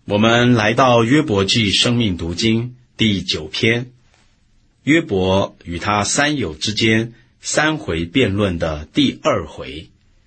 我们来到约伯记生命读经第9篇，约伯与他三友之间3回辩论的第2回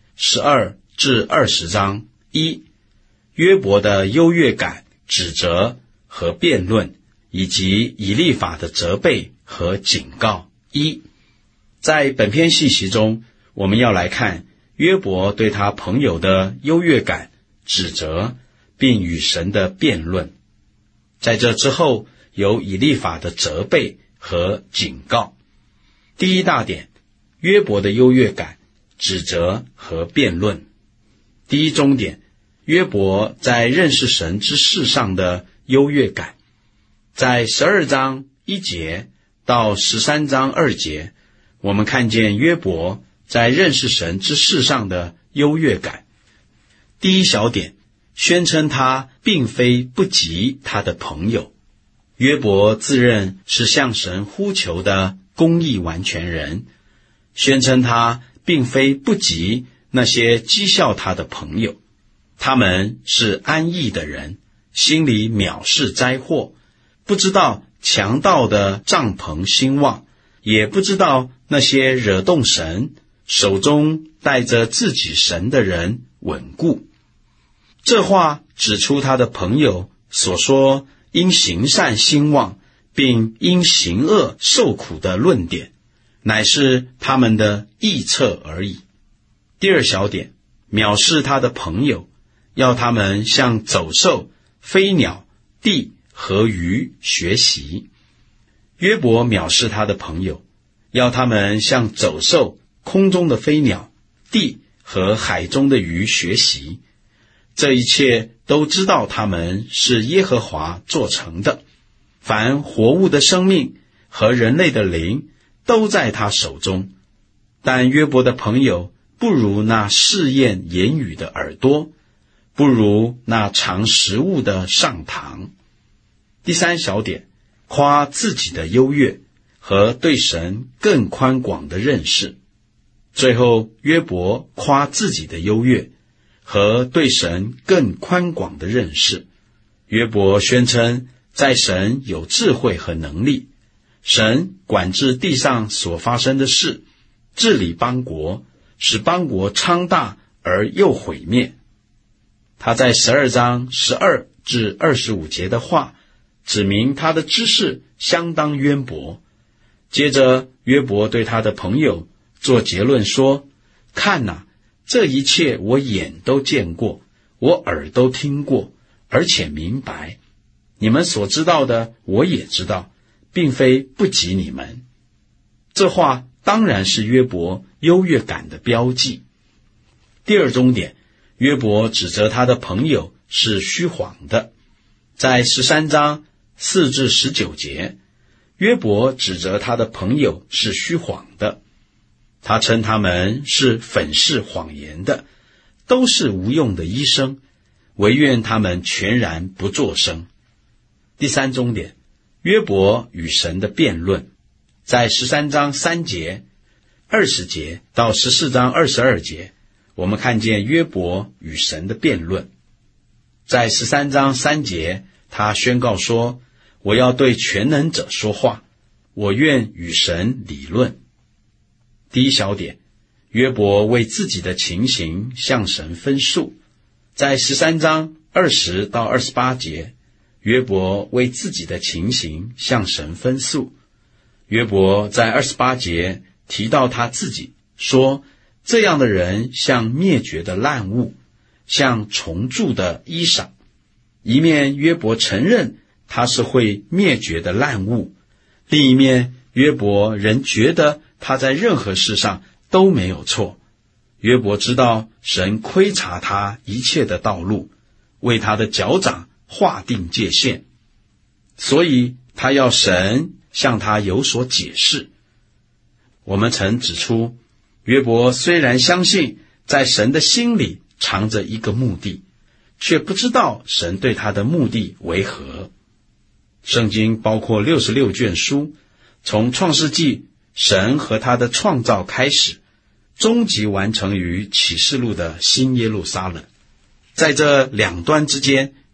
，12至20章。1、约伯的优越感、指责和辩论，以及以利法的责备和警告。在本篇信息中，我们要来看约伯对他朋友的优越感、指责，并与神的辩论。在这之后，有以利法的责备和警告。第一大点，约伯的优越感、指责和辩论。第一中点，约伯在认识神之事上的优越感。在12章1节到13章2节，我们看见约伯在认识神之事上的优越感。第一小点，宣称他并非不及他的朋友。约伯自认是向神呼求的公义完全人，宣称他并非不及那些讥笑他的朋友。他们是安逸的人，心里藐视灾祸，不知道强盗的帐篷兴旺，也不知道那些惹动神、手中带着自己神的人稳固。这话指出他的朋友所说因行善兴旺，并因行恶受苦的论点，乃是他们的臆测而已。第二小点，藐视他的朋友，要他们向走兽、飞鸟、地和鱼学习。约伯藐视他的朋友，要他们向走兽、空中的飞鸟、地和海中的鱼学习。这一切都知道他们是耶和华做成的，凡活物的生命和人类的灵都在他手中。但约伯的朋友不如那试验言语的耳朵，不如那尝食物的上膛。第三小点，夸自己的优越和对神更宽广的认识。最后，约伯夸自己的优越和对神更宽广的认识。约伯宣称，在神有智慧和能力，神管制地上所发生的事，治理邦国，使邦国昌大而又毁灭。他在12章12至25节的话，指明他的知识相当渊博。接着，约伯对他的朋友做结论说，看哪，这一切我眼都见过，我耳都听过，而且明白。你们所知道的我也知道，并非不及你们。这话当然是约伯优越感的标记。第二中点，约伯指责他的朋友是虚谎的。在13章4至19节，约伯指责他的朋友是虚谎的。他称他们是粉饰谎言的，都是无用的医生，唯愿他们全然不作声。第三中点，约伯与神的辩论。在13章3节、20节到14章22节，我们看见约伯与神的辩论。在13章3节，他宣告说，我要对全能者说话，我愿与神理论。第一小点，约伯为自己的情形向神分诉。在13章20到28节，约伯为自己的情形向神分诉。约伯在28节提到他自己，说这样的人像灭绝的烂物，像虫蛀的衣裳。一面约伯承认他是会灭绝的烂物，另一面约伯仍觉得他在任何事上都没有错。约伯知道神窥察他一切的道路，为他的脚掌划定界限，所以他要神向他有所解释。我们曾指出，约伯虽然相信在神的心里藏着一个目的，却不知道神对他的目的为何。圣经包括66卷书，从创世纪神和他的创造开始，终极完成于启示录的新耶路撒冷。在这两端之间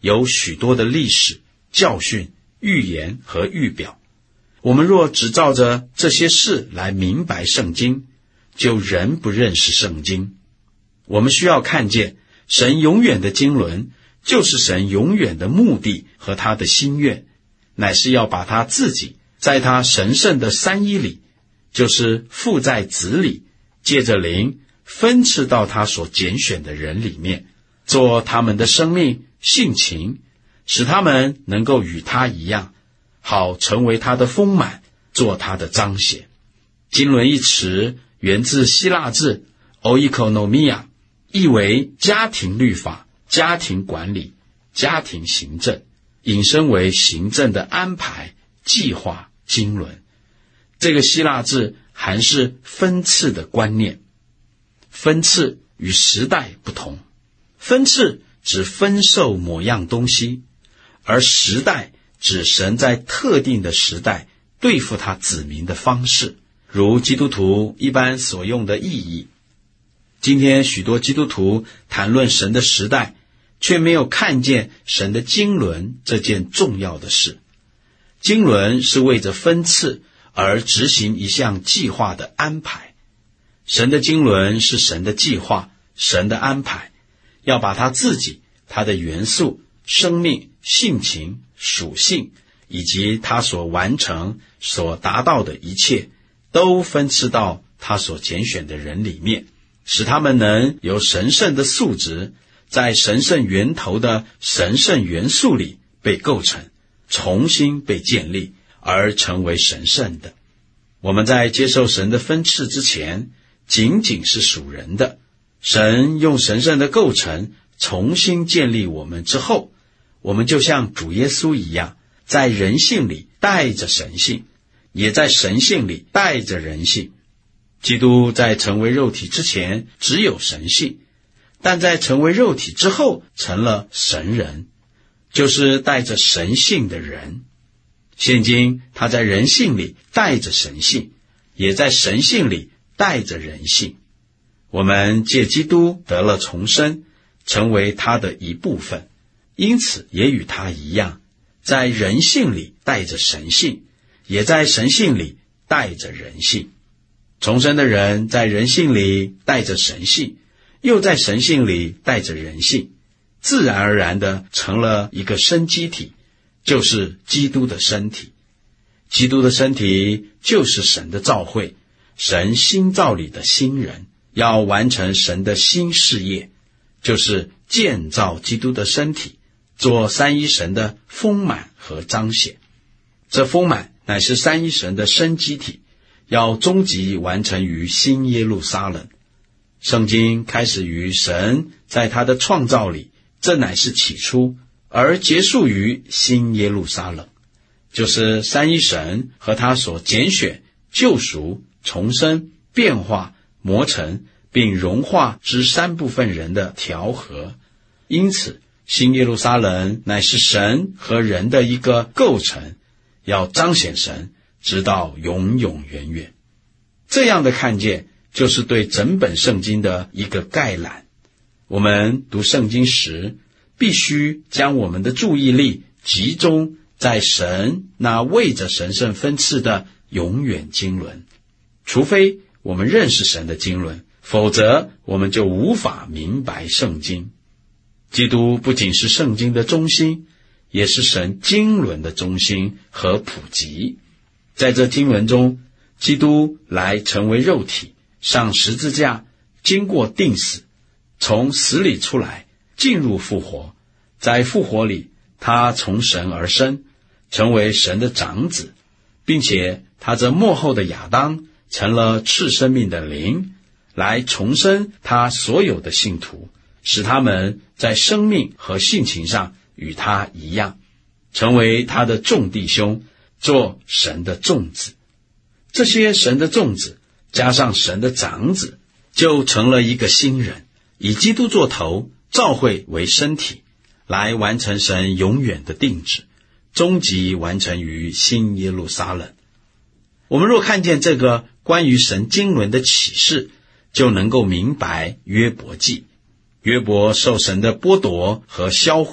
有许多的历史、教训、预言和预表。我们若只照着这些事来明白圣经，就仍不认识圣经。我们需要看见神永远的经纶，就是神永远的目的和他的心愿，乃是要把他自己在他神圣的三一里，就是父在子里，借着灵分赐到他所拣选的人里面，做他们的生命性情，使他们能够与他一样，好成为他的丰满，做他的彰显。经纶一词源自希腊字 oikonomia， 意为家庭律法、家庭管理、家庭行政，引申为行政的安排、计划、经纶。这个希腊字含是分赐的观念。分赐与时代不同，分赐指分授某样东西，而时代指神在特定的时代对付他子民的方式，如基督徒一般所用的意义。今天许多基督徒谈论神的时代，却没有看见神的经纶这件重要的事。经纶是为着分赐而执行一项计划的安排。神的经纶是神的计划，神的安排，要把他自己、他的元素、生命、性情、属性，以及他所完成、所达到的一切，都分赐到他所拣选的人里面，使他们能由神圣的素质，在神圣源头的神圣元素里被构成，重新被建立，而成为神圣的。我们在接受神的分赐之前，仅仅是属人的。神用神圣的构成重新建立我们之后，我们就像主耶稣一样，在人性里带着神性，也在神性里带着人性。基督在成为肉体之前只有神性，但在成为肉体之后成了神人，就是带着神性的人。现今他在人性里带着神性，也在神性里带着人性。我们借基督得了重生，成为他的一部分，因此也与他一样，在人性里带着神性，也在神性里带着人性。重生的人在人性里带着神性，又在神性里带着人性，自然而然的成了一个生机体，就是基督的身体。基督的身体就是神的召会，神新造里的新人，要完成神的新事业，就是建造基督的身体，做三一神的丰满和彰显。这丰满乃是三一神的生机体，要终极完成于新耶路撒冷。圣经开始于神在他的创造里，这乃是起初，而结束于新耶路撒冷，就是三一神和他所拣选、救赎、重生、变化、磨成并融化之三部分人的调和。因此新耶路撒冷乃是神和人的一个构成，要彰显神直到永永远远。这样的看见就是对整本圣经的一个概览。我们读圣经时，必须将我们的注意力集中在神那为着神圣分赐的永远经纶。除非我们认识神的经纶，否则我们就无法明白圣经。基督不仅是圣经的中心，也是神经纶的中心和普及。在这经纶中，基督来成为肉体，上十字架，经过钉死，从死里出来，进入复活。在复活里，他从神而生，成为神的长子，并且他这末后的亚当成了赐生命的灵，来重生他所有的信徒，使他们在生命和性情上与他一样，成为他的众弟兄，做神的众子。这些神的众子加上神的长子，就成了一个新人，以基督做头，召会为身体，来完成神永远的定旨，终极完成于新耶路撒冷。我们若看见这个关于神经纶的启示，就能够明白约伯记。约伯受神的剥夺和销毁，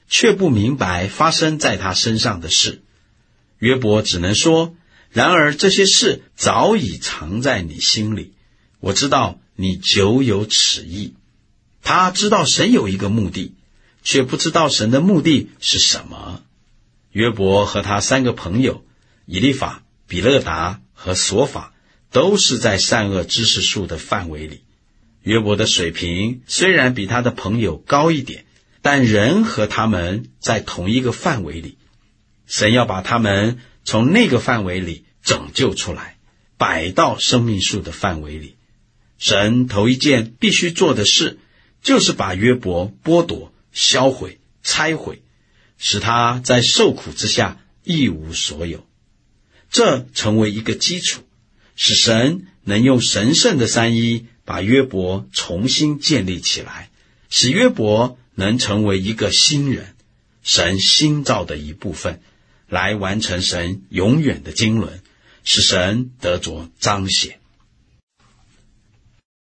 却不明白发生在他身上的事。约伯只能说，然而这些事早已藏在你心里，我知道你久有此意。他知道神有一个目的，却不知道神的目的是什么。约伯和他3个朋友以利法、比勒达和索法都是在善恶知识树的范围里。约伯的水平虽然比他的朋友高一点，但仍和他们在同一个范围里。神要把他们从那个范围里拯救出来，摆到生命树的范围里。神头一件必须做的事，就是把约伯剥夺、销毁、拆毁，使他在受苦之下一无所有。这成为一个基础，使神能用神圣的三一把约伯重新建立起来，使约伯能成为一个新人，神新造的一部分，来完成神永远的经纶，使神得着彰显。